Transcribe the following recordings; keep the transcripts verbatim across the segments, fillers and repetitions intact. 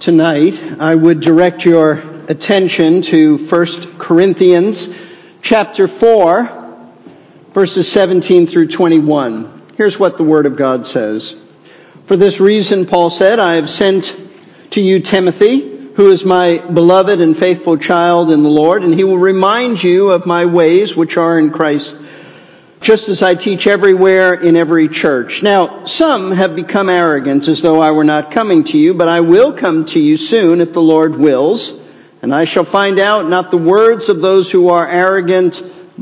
tonight, I would direct your attention to First Corinthians chapter four, verses seventeen through twenty-one. Here's what the Word of God says. For this reason, Paul said, I have sent to you Timothy, who is my beloved and faithful child in the Lord, and he will remind you of my ways which are in Christ, just as I teach everywhere in every church. Now, some have become arrogant as though I were not coming to you, but I will come to you soon if the Lord wills, and I shall find out not the words of those who are arrogant,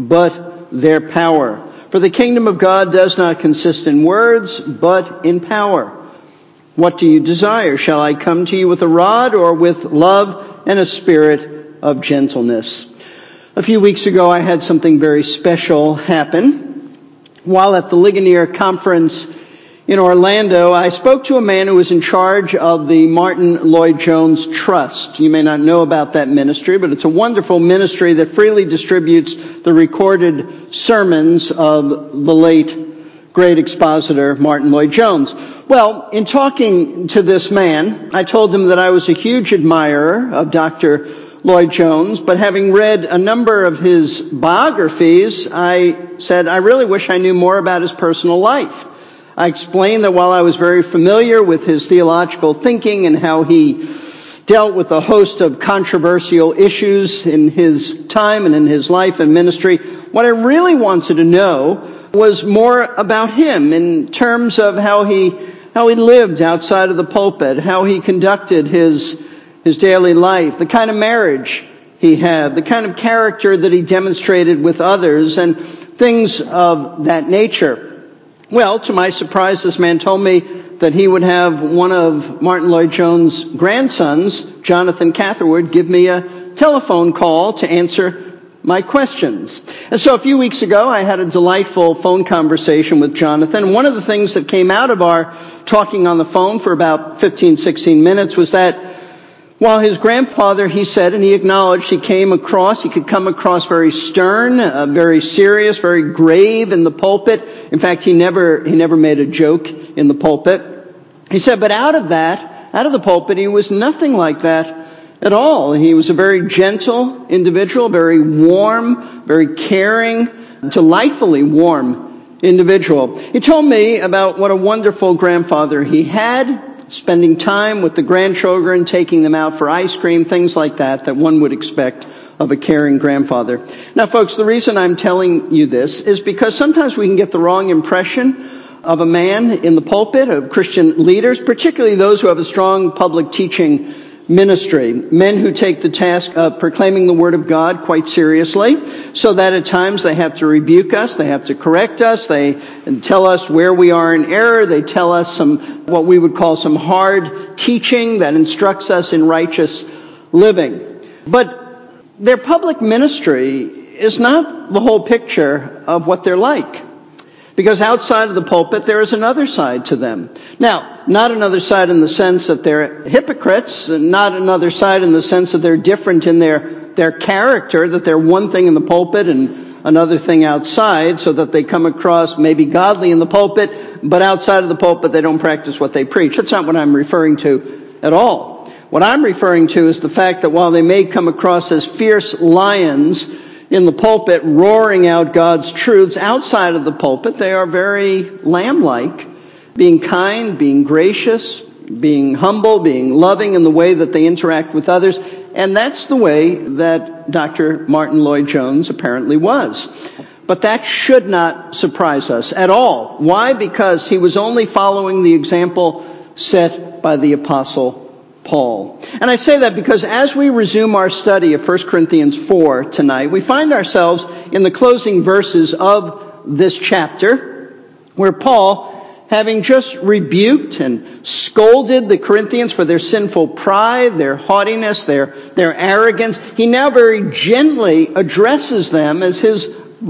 but their power. For the kingdom of God does not consist in words, but in power. What do you desire? Shall I come to you with a rod or with love and a spirit of gentleness? A few weeks ago, I had something very special happen. While at the Ligonier Conference in Orlando, I spoke to a man who was in charge of the Martin Lloyd-Jones Trust. You may not know about that ministry, but it's a wonderful ministry that freely distributes the recorded sermons of the late great expositor Martin Lloyd-Jones. Well, in talking to this man, I told him that I was a huge admirer of Doctor Lloyd-Jones, but having read a number of his biographies, I said, I really wish I knew more about his personal life. I explained that while I was very familiar with his theological thinking and how he dealt with a host of controversial issues in his time and in his life and ministry, what I really wanted to know was more about him in terms of how he, how he lived outside of the pulpit, how he conducted his his daily life, the kind of marriage he had, the kind of character that he demonstrated with others, and things of that nature. Well, to my surprise, this man told me that he would have one of Martin Lloyd-Jones' grandsons, Jonathan Catherwood, give me a telephone call to answer my questions. And so a few weeks ago, I had a delightful phone conversation with Jonathan. One of the things that came out of our talking on the phone for about fifteen, sixteen minutes was that while his grandfather, he said, and he acknowledged, he came across, he could come across very stern, uh, very serious, very grave in the pulpit. In fact, he never, he never made a joke in the pulpit. He said, but out of that, out of the pulpit, he was nothing like that at all. He was a very gentle individual, very warm, very caring, delightfully warm individual. He told me about what a wonderful grandfather he had, spending time with the grandchildren, taking them out for ice cream, things like that, that one would expect of a caring grandfather. Now, folks, the reason I'm telling you this is because sometimes we can get the wrong impression of a man in the pulpit, of Christian leaders, particularly those who have a strong public teaching ministry, men who take the task of proclaiming the Word of God quite seriously, so that at times they have to rebuke us, they have to correct us, they tell us where we are in error, they tell us some, what we would call some hard teaching that instructs us in righteous living. But their public ministry is not the whole picture of what they're like. Because outside of the pulpit, there is another side to them. Now, not another side in the sense that they're hypocrites, and not another side in the sense that they're different in their, their character, that they're one thing in the pulpit and another thing outside, so that they come across maybe godly in the pulpit, but outside of the pulpit they don't practice what they preach. That's not what I'm referring to at all. What I'm referring to is the fact that while they may come across as fierce lions in the pulpit roaring out God's truths, outside of the pulpit they are very lamb-like, being kind, being gracious, being humble, being loving in the way that they interact with others. And that's the way that Doctor Martin Lloyd-Jones apparently was. But that should not surprise us at all. Why? Because he was only following the example set by the Apostle Paul. And I say that because as we resume our study of First Corinthians four tonight, we find ourselves in the closing verses of this chapter, where Paul, having just rebuked and scolded the Corinthians for their sinful pride, their haughtiness, their, their arrogance, he now very gently addresses them as his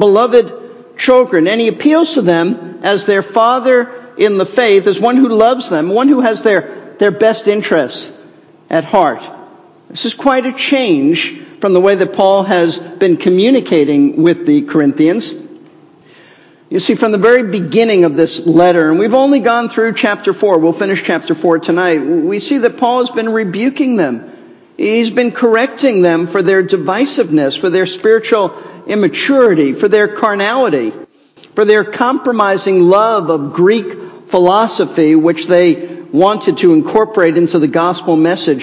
beloved children, and he appeals to them as their father in the faith, as one who loves them, one who has their, their best interests at heart. This is quite a change from the way that Paul has been communicating with the Corinthians. You see, from the very beginning of this letter, and we've only gone through chapter four, we'll finish chapter four tonight, we see that Paul has been rebuking them. He's been correcting them for their divisiveness, for their spiritual immaturity, for their carnality, for their compromising love of Greek philosophy, which they wanted to incorporate into the gospel message.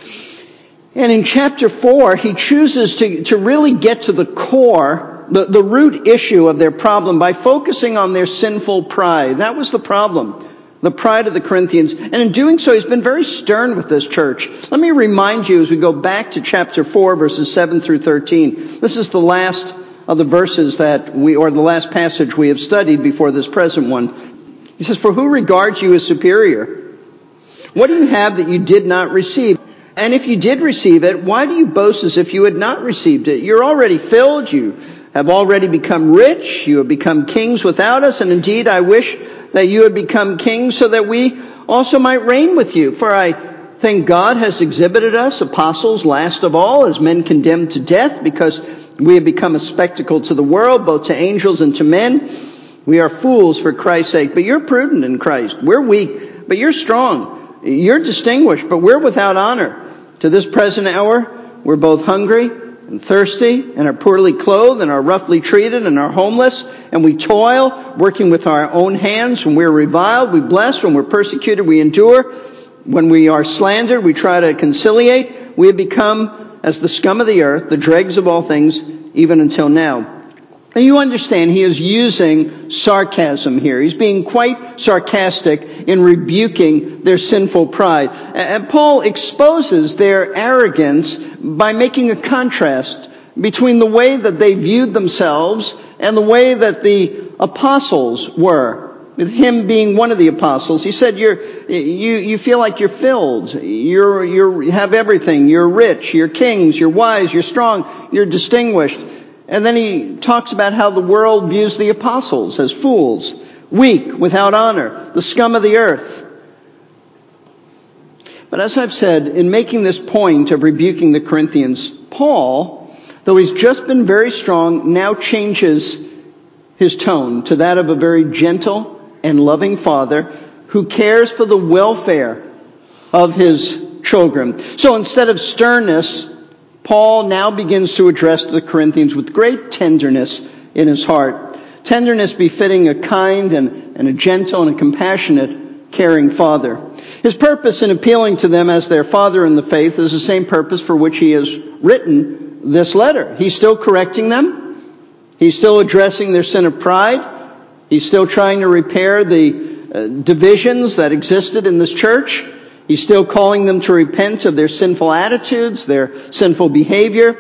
And in chapter four, he chooses to, to really get to the core, the, the root issue of their problem by focusing on their sinful pride. That was the problem, the pride of the Corinthians. And in doing so, he's been very stern with this church. Let me remind you as we go back to chapter four, verses seven through thirteen. This is the last of the verses that we, or the last passage we have studied before this present one. He says, "For who regards you as superior? What do you have that you did not receive? And if you did receive it, why do you boast as if you had not received it? You're already filled, you have already become rich, you have become kings without us, and indeed I wish that you had become kings so that we also might reign with you. For I think God has exhibited us, apostles last of all, as men condemned to death, because we have become a spectacle to the world, both to angels and to men. We are fools for Christ's sake, but you're prudent in Christ. We're weak, but you're strong. You're distinguished, but we're without honor. To this present hour, we're both hungry and thirsty, and are poorly clothed, and are roughly treated, and are homeless, and we toil, working with our own hands. When we're reviled, we bless. When we're persecuted, we endure. When we are slandered, we try to conciliate. We have become as the scum of the earth, the dregs of all things, even until now." And you understand he is using sarcasm here. He's being quite sarcastic in rebuking their sinful pride. And Paul exposes their arrogance by making a contrast between the way that they viewed themselves and the way that the apostles were. With him being one of the apostles, he said, "You're you you feel like you're filled. You're you're you have everything. You're rich. You're kings. You're wise. You're strong. You're distinguished." And then he talks about how the world views the apostles as fools, weak, without honor, the scum of the earth. But as I've said, in making this point of rebuking the Corinthians, Paul, though he's just been very strong, now changes his tone to that of a very gentle and loving father who cares for the welfare of his children. So instead of sternness, Paul now begins to address the Corinthians with great tenderness in his heart. Tenderness befitting a kind and, and a gentle and a compassionate, caring father. His purpose in appealing to them as their father in the faith is the same purpose for which he has written this letter. He's still correcting them. He's still addressing their sin of pride. He's still trying to repair the uh, divisions that existed in this church. He's still calling them to repent of their sinful attitudes, their sinful behavior.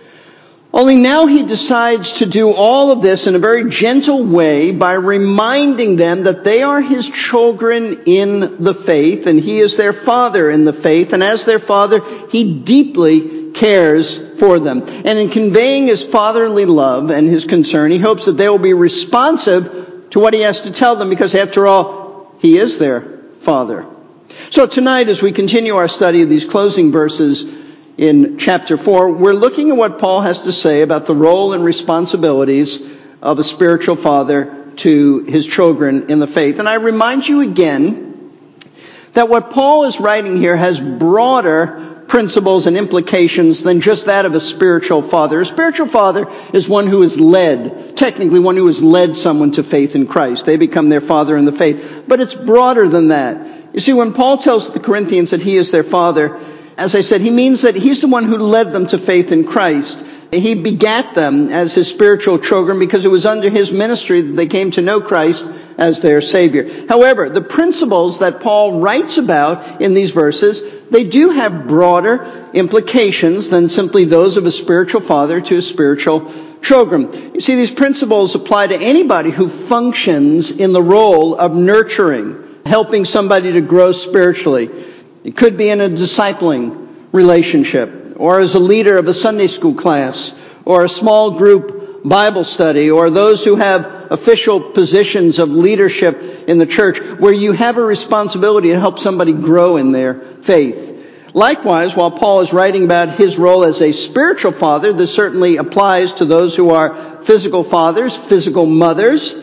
Only now he decides to do all of this in a very gentle way by reminding them that they are his children in the faith, and he is their father in the faith, and as their father, he deeply cares for them. And in conveying his fatherly love and his concern, he hopes that they will be responsive to what he has to tell them, because after all, he is their father. So tonight, as we continue our study of these closing verses in chapter four, we're looking at what Paul has to say about the role and responsibilities of a spiritual father to his children in the faith. And I remind you again that what Paul is writing here has broader principles and implications than just that of a spiritual father. A spiritual father is one who is led, technically one who has led someone to faith in Christ. They become their father in the faith. But it's broader than that. You see, when Paul tells the Corinthians that he is their father, as I said, he means that he's the one who led them to faith in Christ. He begat them as his spiritual children because it was under his ministry that they came to know Christ as their Savior. However, the principles that Paul writes about in these verses, they do have broader implications than simply those of a spiritual father to a spiritual children. You see, these principles apply to anybody who functions in the role of nurturing, helping somebody to grow spiritually. It could be in a discipling relationship, or as a leader of a Sunday school class, or a small group Bible study, or those who have official positions of leadership in the church, where you have a responsibility to help somebody grow in their faith. Likewise, while Paul is writing about his role as a spiritual father, this certainly applies to those who are physical fathers, physical mothers.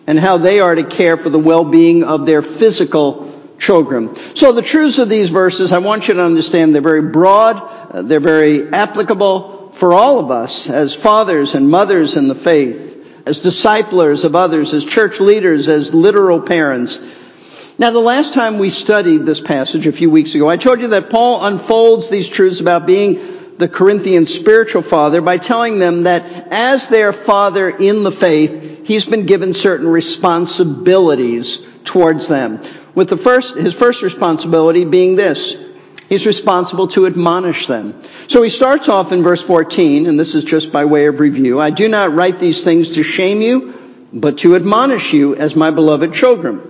and how they are to care for the well-being of their physical children. So the truths of these verses, I want you to understand, they're very broad, uh, they're very applicable for all of us as fathers and mothers in the faith, as disciplers of others, as church leaders, as literal parents. Now, the last time we studied this passage a few weeks ago, I told you that Paul unfolds these truths about being the Corinthian spiritual father by telling them that as their father in the faith, he's been given certain responsibilities towards them. With the first, his first responsibility being this: he's responsible to admonish them. So he starts off in verse fourteen, and this is just by way of review. I do not write these things to shame you, but to admonish you as my beloved children.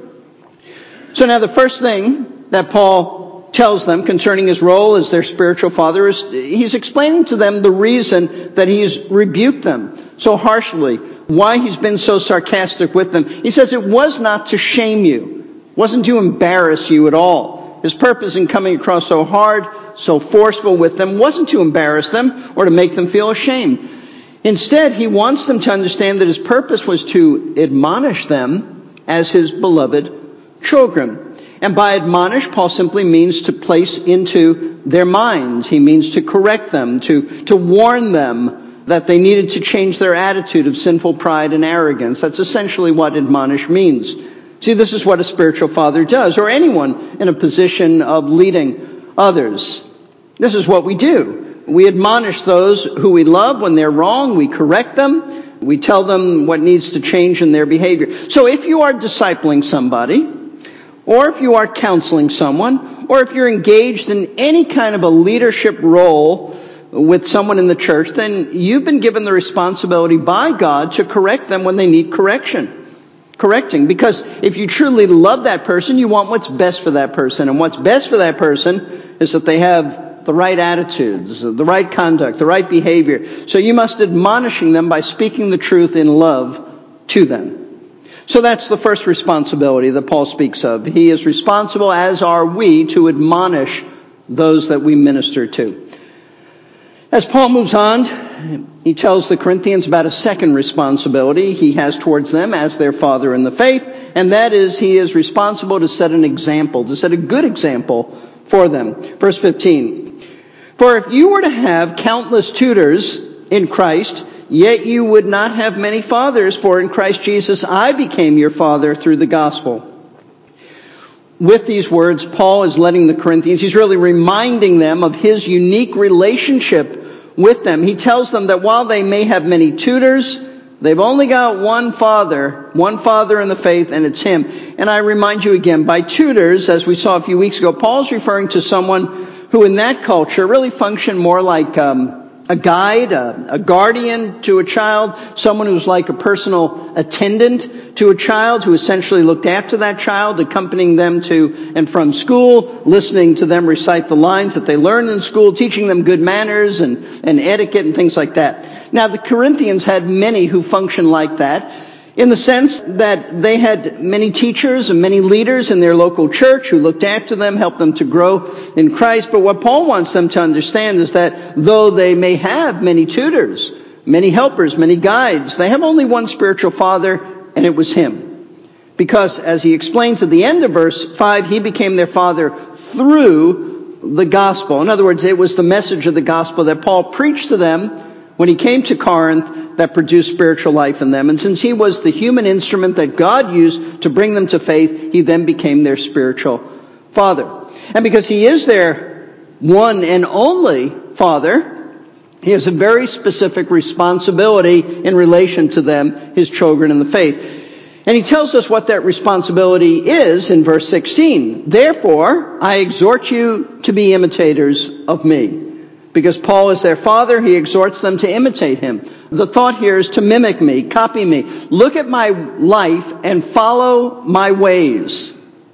So now the first thing that Paul tells them concerning his role as their spiritual father is he's explaining to them the reason that he's rebuked them so harshly, why he's been so sarcastic with them. He says it was not to shame you, it wasn't to embarrass you at all. His purpose in coming across so hard, so forceful with them, wasn't to embarrass them or to make them feel ashamed. Instead, he wants them to understand that his purpose was to admonish them as his beloved children. And by admonish, Paul simply means to place into their minds. He means to correct them, to, to warn them that they needed to change their attitude of sinful pride and arrogance. That's essentially what admonish means. See, this is what a spiritual father does, or anyone in a position of leading others. This is what we do. We admonish those who we love when they're wrong. We correct them. We tell them what needs to change in their behavior. So if you are discipling somebody, or if you are counseling someone, or if you're engaged in any kind of a leadership role with someone in the church, then you've been given the responsibility by God to correct them when they need correction. Correcting. Because if you truly love that person, you want what's best for that person. And what's best for that person is that they have the right attitudes, the right conduct, the right behavior. So you must admonishing them by speaking the truth in love to them. So that's the first responsibility that Paul speaks of. He is responsible, as are we, to admonish those that we minister to. As Paul moves on, he tells the Corinthians about a second responsibility he has towards them as their father in the faith, and that is he is responsible to set an example, to set a good example for them. Verse fifteen, for if you were to have countless tutors in Christ, yet you would not have many fathers, for in Christ Jesus I became your father through the gospel. With these words, Paul is letting the Corinthians, he's really reminding them of his unique relationship with them. He tells them that while they may have many tutors, they've only got one father, one father in the faith, and it's him. And I remind you again, by tutors, as we saw a few weeks ago, Paul's referring to someone who in that culture really functioned more like um, a guide, a, a guardian to a child, someone who's like a personal attendant to a child, who essentially looked after that child, accompanying them to and from school, listening to them recite the lines that they learned in school, teaching them good manners and, and etiquette and things like that. Now, the Corinthians had many who functioned like that, in the sense that they had many teachers and many leaders in their local church who looked after them, helped them to grow in Christ. But what Paul wants them to understand is that though they may have many tutors, many helpers, many guides, they have only one spiritual father, and it was him. Because, as he explains at the end of verse five, he became their father through the gospel. In other words, it was the message of the gospel that Paul preached to them when he came to Corinth that produced spiritual life in them. And since he was the human instrument that God used to bring them to faith, he then became their spiritual father. And because he is their one and only father, he has a very specific responsibility in relation to them, his children in the faith. And he tells us what that responsibility is in verse sixteen. Therefore, I exhort you to be imitators of me. Because Paul is their father, he exhorts them to imitate him. The thought here is to mimic me, copy me. Look at my life and follow my ways.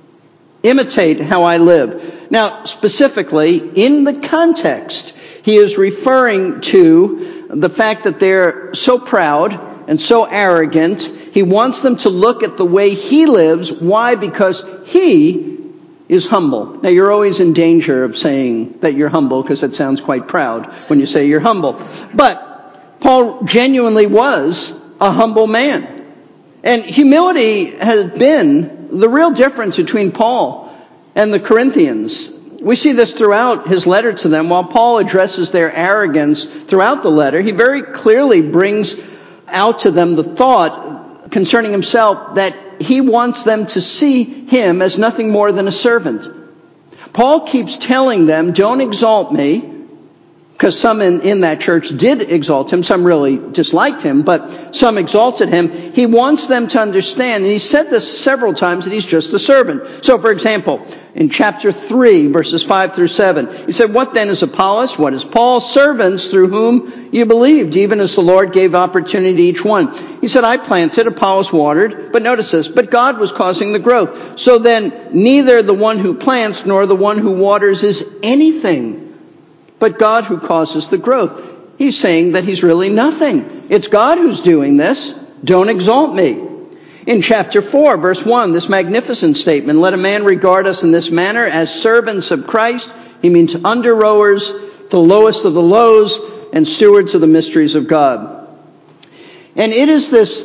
Imitate how I live. Now, specifically, in the context, he is referring to the fact that they're so proud and so arrogant. He wants them to look at the way he lives. Why? Because he is humble. Now, you're always in danger of saying that you're humble because it sounds quite proud when you say you're humble. But Paul genuinely was a humble man. And humility has been the real difference between Paul and the Corinthians. We see this throughout his letter to them. While Paul addresses their arrogance throughout the letter, he very clearly brings out to them the thought concerning himself that he wants them to see him as nothing more than a servant. Paul keeps telling them, don't exalt me, because some in, in that church did exalt him. Some really disliked him, but some exalted him. He wants them to understand, and he said this several times, that he's just a servant. So, for example, in chapter three, verses five through seven, he said, what then is Apollos? What is Paul? Servants through whom you believed, even as the Lord gave opportunity to each one. He said, I planted, Apollos watered, but notice this, but God was causing the growth. So then, neither the one who plants nor the one who waters is anything, but God who causes the growth. He's saying that he's really nothing. It's God who's doing this. Don't exalt me. In chapter four, verse one, this magnificent statement, let a man regard us in this manner as servants of Christ. He means under rowers, the lowest of the lows, and stewards of the mysteries of God. And it is this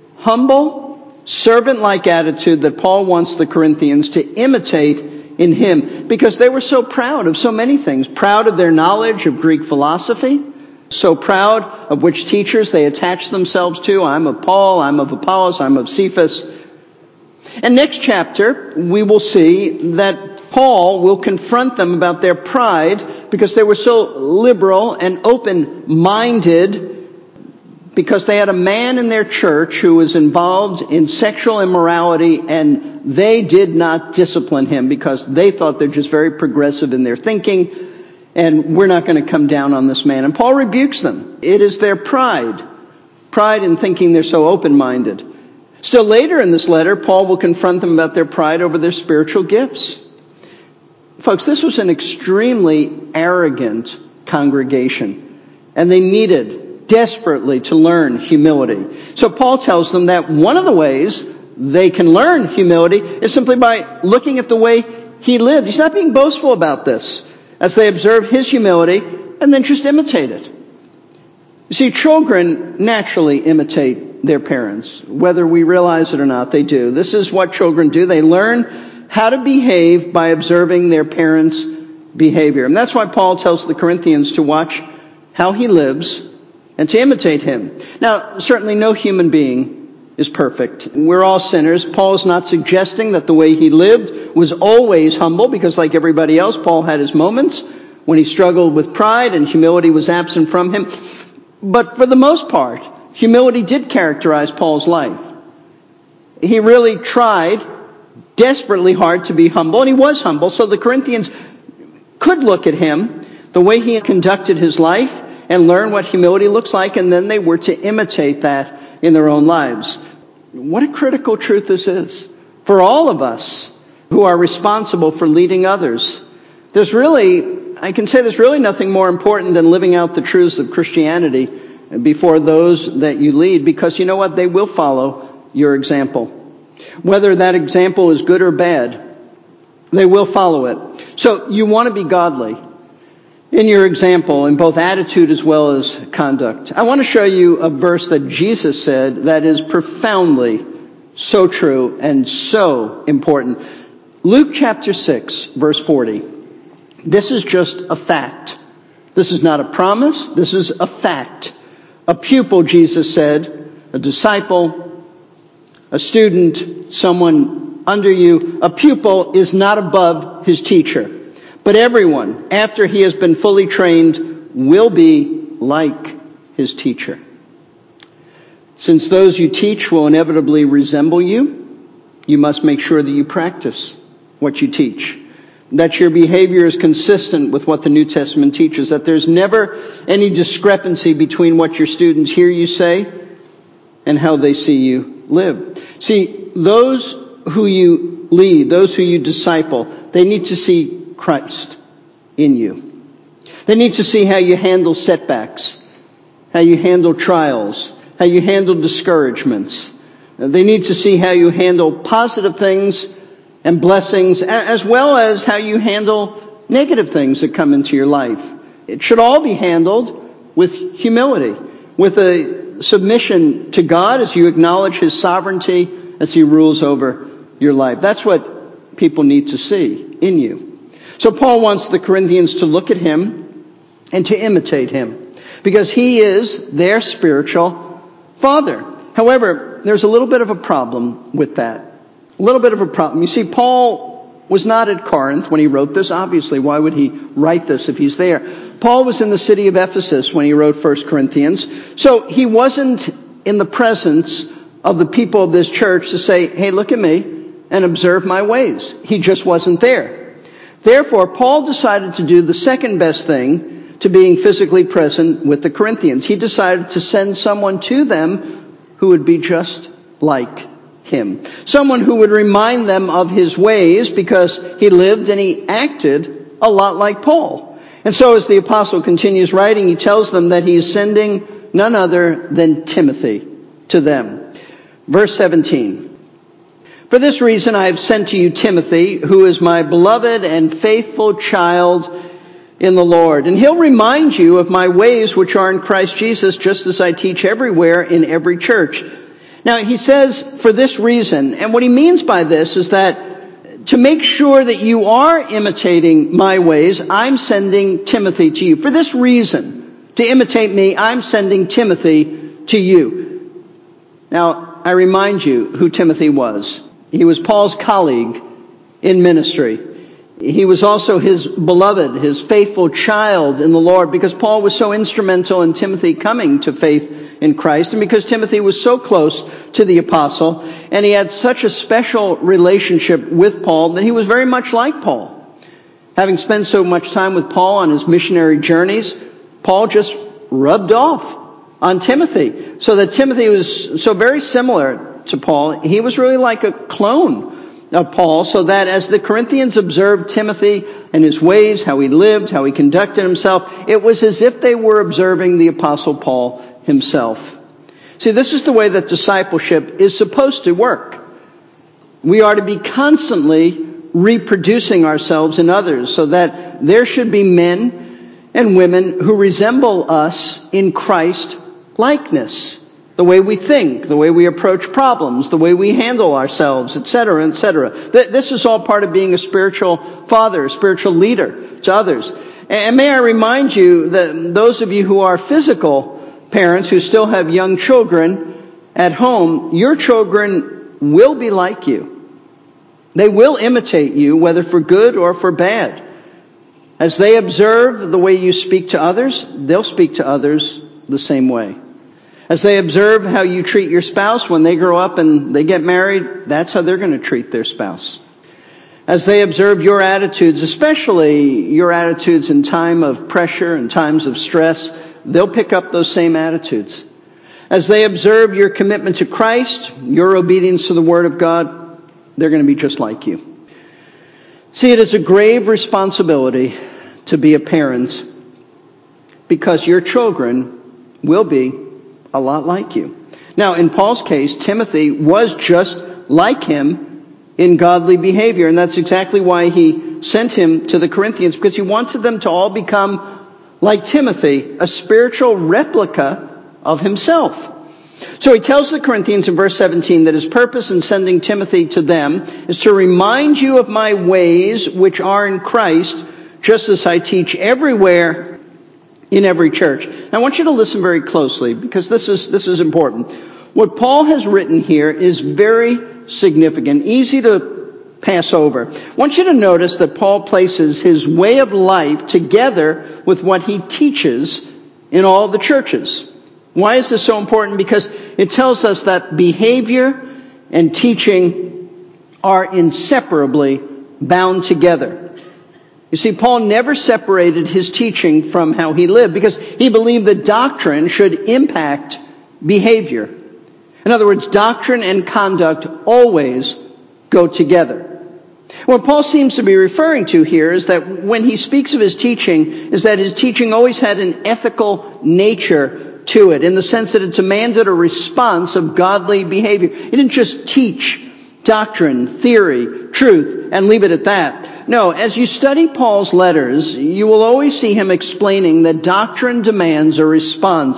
humble, servant-like attitude that Paul wants the Corinthians to imitate in him, because they were so proud of so many things. Proud of their knowledge of Greek philosophy, so proud of which teachers they attach themselves to. I'm of Paul, I'm of Apollos, I'm of Cephas. And next chapter, we will see that Paul will confront them about their pride, because they were so liberal and open-minded, because they had a man in their church who was involved in sexual immorality, and they did not discipline him because they thought they're just very progressive in their thinking, and we're not going to come down on this man. And Paul rebukes them. It is their pride. Pride in thinking they're so open-minded. Still later in this letter, Paul will confront them about their pride over their spiritual gifts. Folks, this was an extremely arrogant congregation, and they needed desperately to learn humility. So Paul tells them that one of the ways they can learn humility is simply by looking at the way he lived. He's not being boastful about this, as they observe his humility and then just imitate it. You see, children naturally imitate their parents. Whether we realize it or not, they do. This is what children do. They learn how to behave by observing their parents' behavior. And that's why Paul tells the Corinthians to watch how he lives and to imitate him. Now, certainly no human being is perfect. We're all sinners. Paul is not suggesting that the way he lived was always humble, because like everybody else, Paul had his moments when he struggled with pride and humility was absent from him. But for the most part, humility did characterize Paul's life. He really tried desperately hard to be humble, and he was humble, so the Corinthians could look at him, the way he conducted his life, and learn what humility looks like, and then they were to imitate that in their own lives. What a critical truth this is for all of us who are responsible for leading others. There's really, I can say there's really nothing more important than living out the truths of Christianity before those that you lead, because you know what? They will follow your example. Whether that example is good or bad, they will follow it. So you want to be godly in your example, in both attitude as well as conduct. I want to show you a verse that Jesus said that is profoundly so true and so important. Luke chapter six, verse forty. This is just a fact. This is not a promise. This is a fact. A pupil, Jesus said, a disciple, a student, someone under you, a pupil is not above his teacher. But everyone, after he has been fully trained, will be like his teacher. Since those you teach will inevitably resemble you, you must make sure that you practice what you teach. That your behavior is consistent with what the New Testament teaches. That there's never any discrepancy between what your students hear you say and how they see you live. See, those who you lead, those who you disciple, they need to see Christ in you. They need to see how you handle setbacks, how you handle trials, how you handle discouragements. They need to see how you handle positive things and blessings, as well as how you handle negative things that come into your life. It should all be handled with humility, with a submission to God, as you acknowledge His sovereignty, as He rules over your life. That's what people need to see in you. So Paul wants the Corinthians to look at him and to imitate him, because he is their spiritual father. However, there's a little bit of a problem with that. A little bit of a problem. You see, Paul was not at Corinth when he wrote this. Obviously, why would he write this if he's there? Paul was in the city of Ephesus when he wrote First Corinthians. So he wasn't in the presence of the people of this church to say, hey, look at me and observe my ways. He just wasn't there. Therefore, Paul decided to do the second best thing to being physically present with the Corinthians. He decided to send someone to them who would be just like him. Someone who would remind them of his ways, because he lived and he acted a lot like Paul. And so as the apostle continues writing, he tells them that he is sending none other than Timothy to them. Verse seventeen. For this reason I have sent to you Timothy, who is my beloved and faithful child in the Lord. And he'll remind you of my ways which are in Christ Jesus, just as I teach everywhere in every church. Now he says, for this reason, and what he means by this is that to make sure that you are imitating my ways, I'm sending Timothy to you. For this reason, to imitate me, I'm sending Timothy to you. Now, I remind you who Timothy was. He was Paul's colleague in ministry. He was also his beloved, his faithful child in the Lord, because Paul was so instrumental in Timothy coming to faith in Christ, and because Timothy was so close to the apostle, and he had such a special relationship with Paul that he was very much like Paul. Having spent so much time with Paul on his missionary journeys, Paul just rubbed off on Timothy, so that Timothy was so very similar to Paul. He was really like a clone of Paul, so that as the Corinthians observed Timothy and his ways, how he lived, how he conducted himself, it was as if they were observing the apostle Paul himself. See, this is the way that discipleship is supposed to work. We are to be constantly reproducing ourselves in others, so that there should be men and women who resemble us in Christ likeness. The way we think, the way we approach problems, the way we handle ourselves, et cetera, et cetera. This is all part of being a spiritual father, a spiritual leader to others. And may I remind you that those of you who are physical parents who still have young children at home, your children will be like you. They will imitate you, whether for good or for bad. As they observe the way you speak to others, they'll speak to others the same way. As they observe how you treat your spouse when they grow up and they get married, that's how they're going to treat their spouse. As they observe your attitudes, especially your attitudes in time of pressure and times of stress, they'll pick up those same attitudes. As they observe your commitment to Christ, your obedience to the Word of God, they're going to be just like you. See, it is a grave responsibility to be a parent, because your children will be a lot like you. Now, in Paul's case, Timothy was just like him in godly behavior, and that's exactly why he sent him to the Corinthians, because he wanted them to all become like Timothy, a spiritual replica of himself. So he tells the Corinthians in verse seventeen that his purpose in sending Timothy to them is to remind you of my ways which are in Christ, just as I teach everywhere in every church. Now, I want you to listen very closely, because this is this is important. What Paul has written here is very significant, easy to pass over. I want you to notice that Paul places his way of life together with what he teaches in all the churches. Why is this so important? Because it tells us that behavior and teaching are inseparably bound together. You see, Paul never separated his teaching from how he lived, because he believed that doctrine should impact behavior. In other words, doctrine and conduct always go together. What Paul seems to be referring to here is that when he speaks of his teaching, is that his teaching always had an ethical nature to it, in the sense that it demanded a response of godly behavior. He didn't just teach doctrine, theory, truth, and leave it at that. No, as you study Paul's letters, you will always see him explaining that doctrine demands a response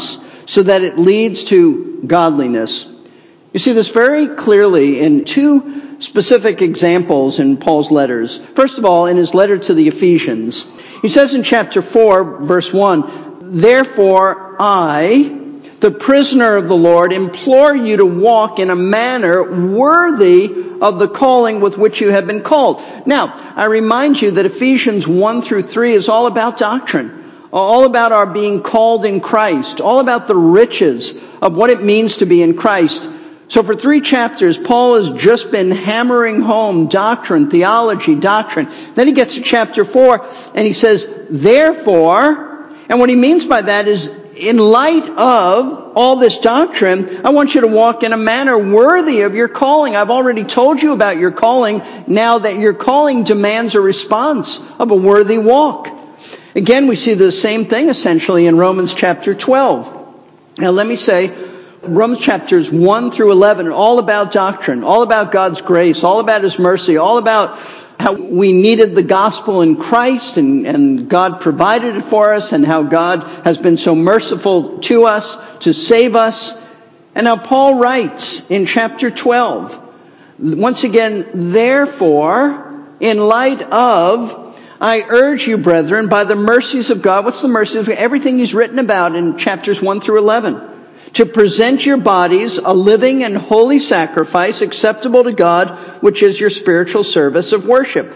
so that it leads to godliness. You see this very clearly in two specific examples in Paul's letters. First of all, in his letter to the Ephesians, he says in chapter four, verse one, "Therefore I, the prisoner of the Lord, implore you to walk in a manner worthy of the calling with which you have been called." Now, I remind you that Ephesians one through three is all about doctrine, all about our being called in Christ, all about the riches of what it means to be in Christ. So for three chapters, Paul has just been hammering home doctrine, theology, doctrine. Then he gets to chapter four, and he says, "Therefore," and what he means by that is, in light of all this doctrine, I want you to walk in a manner worthy of your calling. I've already told you about your calling. Now that your calling demands a response of a worthy walk. Again, we see the same thing essentially in Romans chapter twelve. Now let me say, Romans chapters one through eleven are all about doctrine, all about God's grace, all about His mercy, all about how we needed the gospel in Christ and, and God provided it for us, and how God has been so merciful to us to save us. And now Paul writes in chapter twelve, once again, "Therefore, in light of, I urge you, brethren, by the mercies of God," what's the mercies of God? Everything he's written about in chapters one through eleven. "To present your bodies a living and holy sacrifice acceptable to God, which is your spiritual service of worship."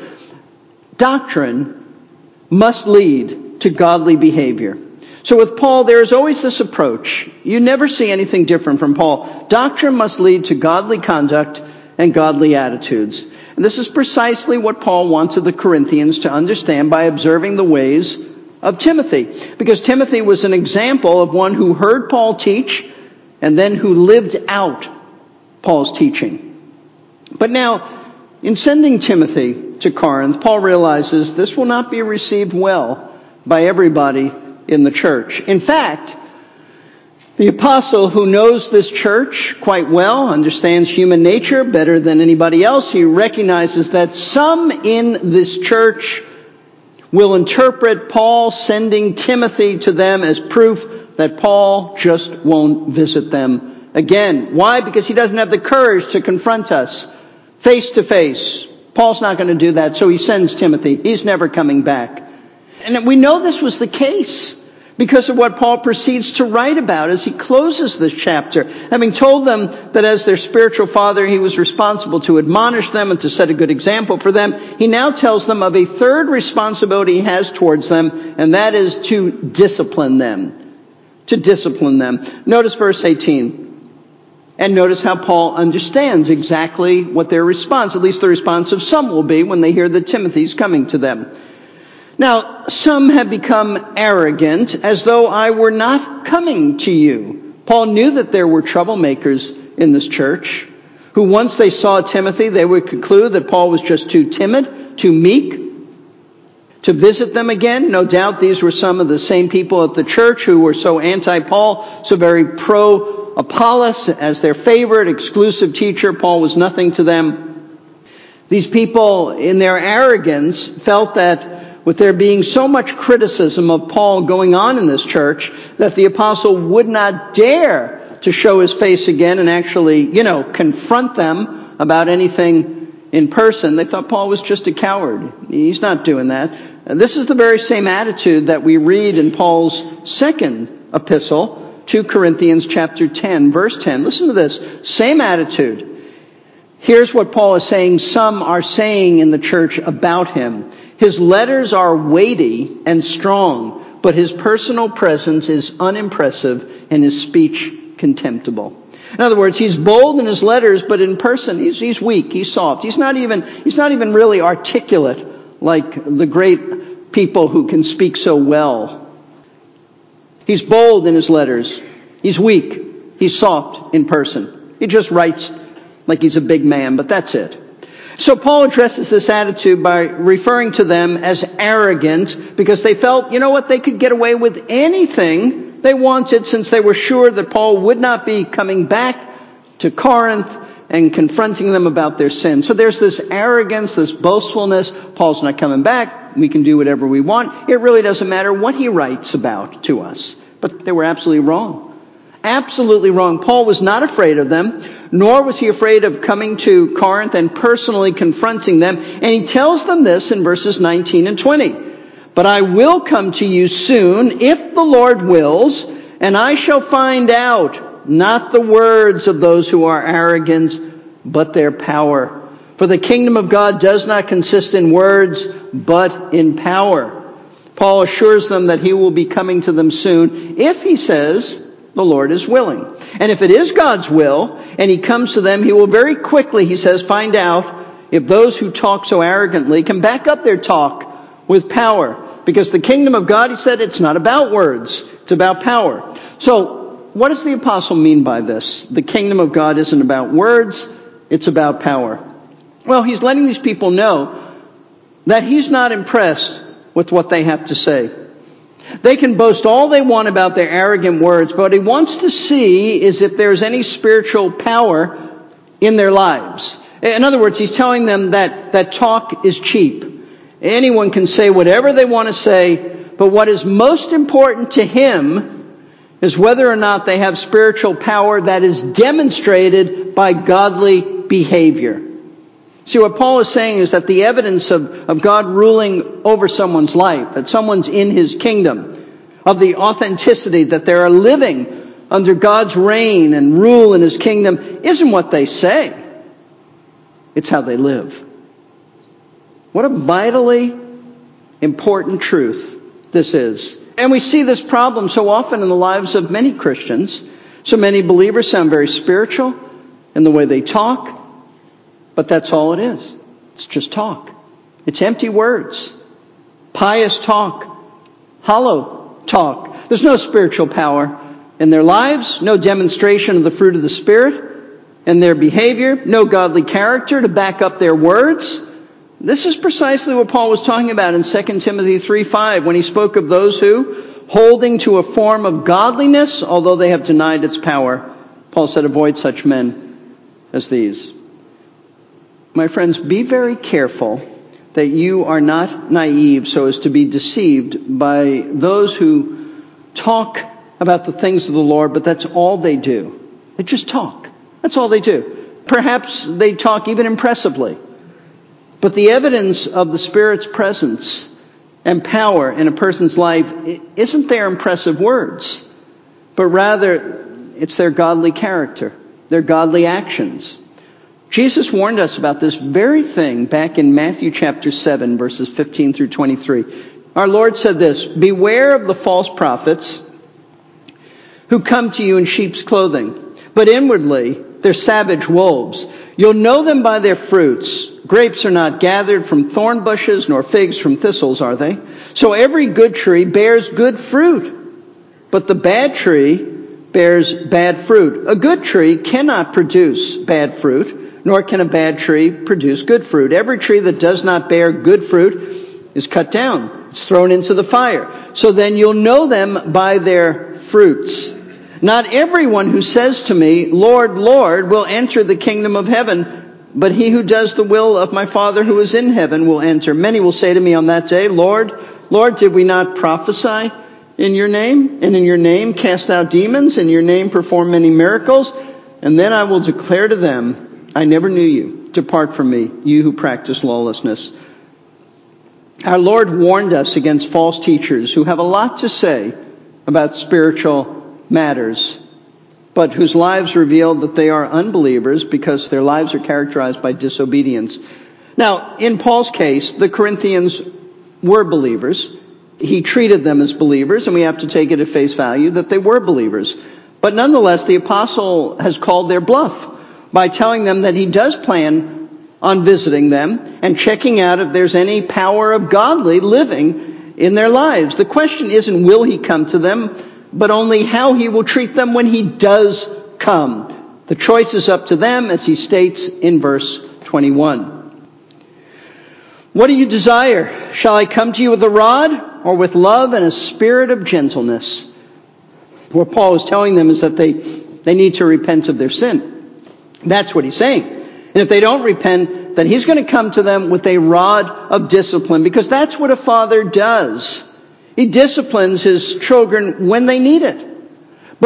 Doctrine must lead to godly behavior. So with Paul, there is always this approach. You never see anything different from Paul. Doctrine must lead to godly conduct and godly attitudes. And this is precisely what Paul wanted the Corinthians to understand by observing the ways of Timothy. Because Timothy was an example of one who heard Paul teach and then who lived out Paul's teaching. But now, in sending Timothy to Corinth, Paul realizes this will not be received well by everybody in the church. In fact, the apostle, who knows this church quite well, understands human nature better than anybody else, he recognizes that some in this church will interpret Paul sending Timothy to them as proof that Paul just won't visit them again. Why? Because he doesn't have the courage to confront us face to face. Paul's not going to do that, so he sends Timothy. He's never coming back. And we know this was the case because of what Paul proceeds to write about as he closes this chapter. Having told them that as their spiritual father, he was responsible to admonish them and to set a good example for them, he now tells them of a third responsibility he has towards them, and that is to discipline them. To discipline them. Notice verse eighteen. And notice how Paul understands exactly what their response, at least the response of some, will be when they hear that Timothy's coming to them. "Now, some have become arrogant, as though I were not coming to you." Paul knew that there were troublemakers in this church, who once they saw Timothy, they would conclude that Paul was just too timid, too meek to visit them again. No doubt these were some of the same people at the church who were so anti-Paul, so very pro-Apollos as their favorite exclusive teacher. Paul was nothing to them. These people, in their arrogance, felt that with there being so much criticism of Paul going on in this church, that the apostle would not dare to show his face again and actually, you know, confront them about anything in person. They thought Paul was just a coward. He's not doing that. And this is the very same attitude that we read in Paul's second epistle to Corinthians chapter ten, verse ten. Listen to this. Same attitude. Here's what Paul is saying some are saying in the church about him. "His letters are weighty and strong, but his personal presence is unimpressive and his speech contemptible." In other words, he's bold in his letters, but in person he's, he's weak, he's soft. He's not even, he's not even really articulate like the great people who can speak so well. He's bold in his letters. He's weak. He's soft in person. He just writes like he's a big man, but that's it. So Paul addresses this attitude by referring to them as arrogant because they felt, you know what, they could get away with anything they wanted since they were sure that Paul would not be coming back to Corinth and confronting them about their sin. So there's this arrogance, this boastfulness. Paul's not coming back. We can do whatever we want. It really doesn't matter what he writes about to us. But they were absolutely wrong. Absolutely wrong. Paul was not afraid of them, nor was he afraid of coming to Corinth and personally confronting them. And he tells them this in verses nineteen and twenty. But I will come to you soon, if the Lord wills, and I shall find out not the words of those who are arrogant, but their power. For the kingdom of God does not consist in words, but in power. Paul assures them that he will be coming to them soon, if he says the Lord is willing. And if it is God's will, and he comes to them, he will very quickly, he says, find out if those who talk so arrogantly can back up their talk with power. Because the kingdom of God, he said, it's not about words, it's about power. So, what does the apostle mean by this? The kingdom of God isn't about words, it's about power. Well, he's letting these people know that he's not impressed with what they have to say. They can boast all they want about their arrogant words, but what he wants to see is if there's any spiritual power in their lives. In other words, he's telling them that, that talk is cheap. Anyone can say whatever they want to say, but what is most important to him is whether or not they have spiritual power that is demonstrated by godly behavior. See, what Paul is saying is that the evidence of, of God ruling over someone's life, that someone's in his kingdom, of the authenticity that they are living under God's reign and rule in his kingdom, isn't what they say. It's how they live. What a vitally important truth this is. And we see this problem so often in the lives of many Christians. So many believers sound very spiritual in the way they talk. But that's all it is. It's just talk. It's empty words. Pious talk. Hollow talk. There's no spiritual power in their lives. No demonstration of the fruit of the Spirit in their behavior. No godly character to back up their words. This is precisely what Paul was talking about in Second Timothy three five when he spoke of those who, holding to a form of godliness, although they have denied its power, Paul said, avoid such men as these. My friends, be very careful that you are not naive so as to be deceived by those who talk about the things of the Lord, but that's all they do. They just talk. That's all they do. Perhaps they talk even impressively. But the evidence of the Spirit's presence and power in a person's life isn't their impressive words, but rather it's their godly character, their godly actions. Jesus warned us about this very thing back in Matthew chapter seven, verses fifteen through twenty-three. Our Lord said this, beware of the false prophets who come to you in sheep's clothing, but inwardly they're savage wolves. You'll know them by their fruits. Grapes are not gathered from thorn bushes, nor figs from thistles, are they? So every good tree bears good fruit, but the bad tree bears bad fruit. A good tree cannot produce bad fruit, nor can a bad tree produce good fruit. Every tree that does not bear good fruit is cut down. It's thrown into the fire. So then you'll know them by their fruits. Not everyone who says to me, Lord, Lord, will enter the kingdom of heaven, but he who does the will of my Father who is in heaven will enter. Many will say to me on that day, Lord, Lord, did we not prophesy in your name? And in your name cast out demons, in your name perform many miracles? And then I will declare to them, I never knew you. Depart from me, you who practice lawlessness. Our Lord warned us against false teachers who have a lot to say about spiritual matters, but whose lives reveal that they are unbelievers because their lives are characterized by disobedience. Now, in Paul's case, the Corinthians were believers. He treated them as believers, and we have to take it at face value that they were believers. But nonetheless, the apostle has called their bluff by telling them that he does plan on visiting them and checking out if there's any power of godly living in their lives. The question isn't will he come to them, but only how he will treat them when he does come. The choice is up to them, as he states in verse twenty-one. What do you desire? Shall I come to you with a rod, or with love and a spirit of gentleness? What Paul is telling them is that they, they need to repent of their sin. That's what he's saying. And if they don't repent, then he's going to come to them with a rod of discipline, because that's what a father does. He disciplines his children when they need it. But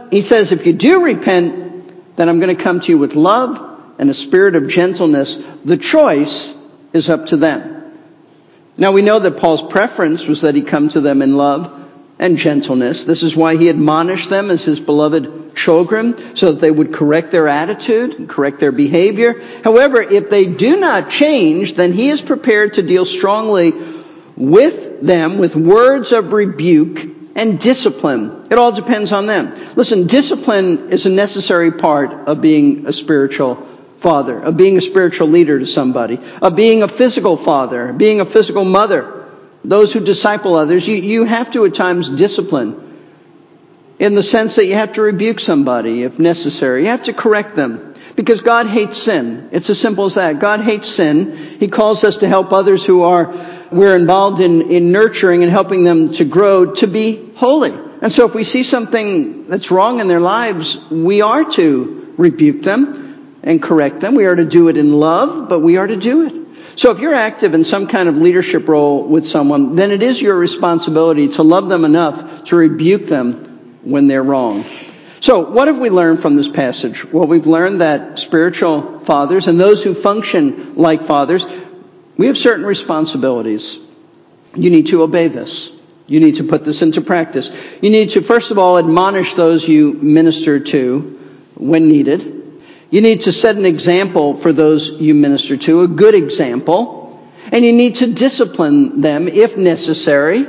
he says, if you do repent, then I'm going to come to you with love and a spirit of gentleness. The choice is up to them. Now we know that Paul's preference was that he come to them in love and gentleness. This is why he admonished them as his beloved children, so that they would correct their attitude and correct their behavior. However, if they do not change, then he is prepared to deal strongly with them with words of rebuke and discipline. It all depends on them. Listen, discipline is a necessary part of being a spiritual father, of being a spiritual leader to somebody, of being a physical father, being a physical mother. Those who disciple others, you, you have to at times discipline in the sense that you have to rebuke somebody if necessary. You have to correct them because God hates sin. It's as simple as that. God hates sin. He calls us to help others who are, we're involved in, in nurturing and helping them to grow to be holy. And so if we see something that's wrong in their lives, we are to rebuke them and correct them. We are to do it in love, but we are to do it. So if you're active in some kind of leadership role with someone, then it is your responsibility to love them enough to rebuke them when they're wrong. So what have we learned from this passage? Well, we've learned that spiritual fathers and those who function like fathers, we have certain responsibilities. You need to obey this. You need to put this into practice. You need to, first of all, admonish those you minister to when needed. You need to set an example for those you minister to, a good example. And you need to discipline them if necessary.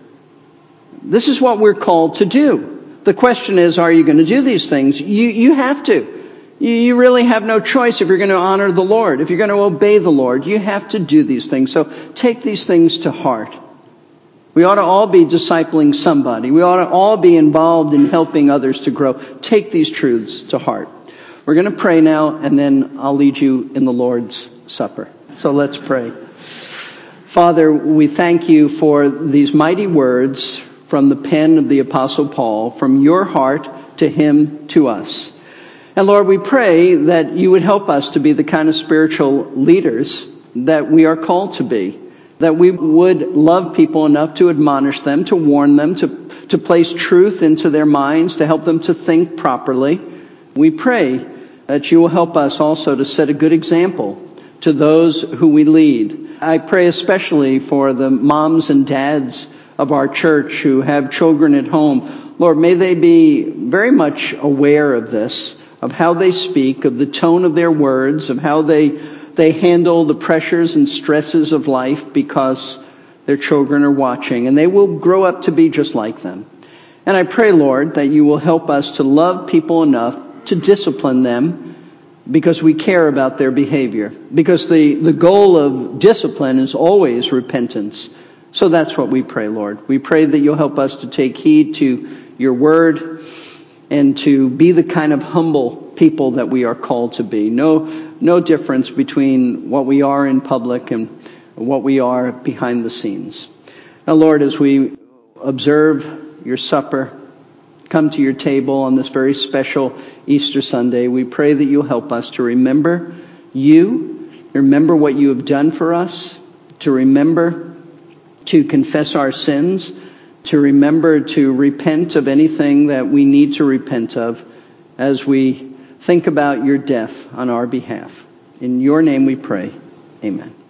This is what we're called to do. The question is, are you going to do these things? You, you have to. You, you really have no choice if you're going to honor the Lord. If you're going to obey the Lord, you have to do these things. So take these things to heart. We ought to all be discipling somebody. We ought to all be involved in helping others to grow. Take these truths to heart. We're going to pray now, and then I'll lead you in the Lord's Supper. So let's pray. Father, we thank you for these mighty words from the pen of the Apostle Paul, from your heart to him, to us. And Lord, we pray that you would help us to be the kind of spiritual leaders that we are called to be, that we would love people enough to admonish them, to warn them, to, to place truth into their minds, to help them to think properly. We pray that you will help us also to set a good example to those who we lead. I pray especially for the moms and dads of our church who have children at home. Lord, may they be very much aware of this, of how they speak, of the tone of their words, of how they, they handle the pressures and stresses of life because their children are watching, and they will grow up to be just like them. And I pray, Lord, that you will help us to love people enough to discipline them because we care about their behavior. Because the, the goal of discipline is always repentance. So that's what we pray, Lord. We pray that you'll help us to take heed to your word and to be the kind of humble people that we are called to be. No, no difference between what we are in public and what we are behind the scenes. Now, Lord, as we observe your supper, come to your table on this very special Easter Sunday, we pray that you'll help us to remember you, remember what you have done for us, to remember to confess our sins, to remember to repent of anything that we need to repent of as we think about your death on our behalf. In your name we pray. Amen.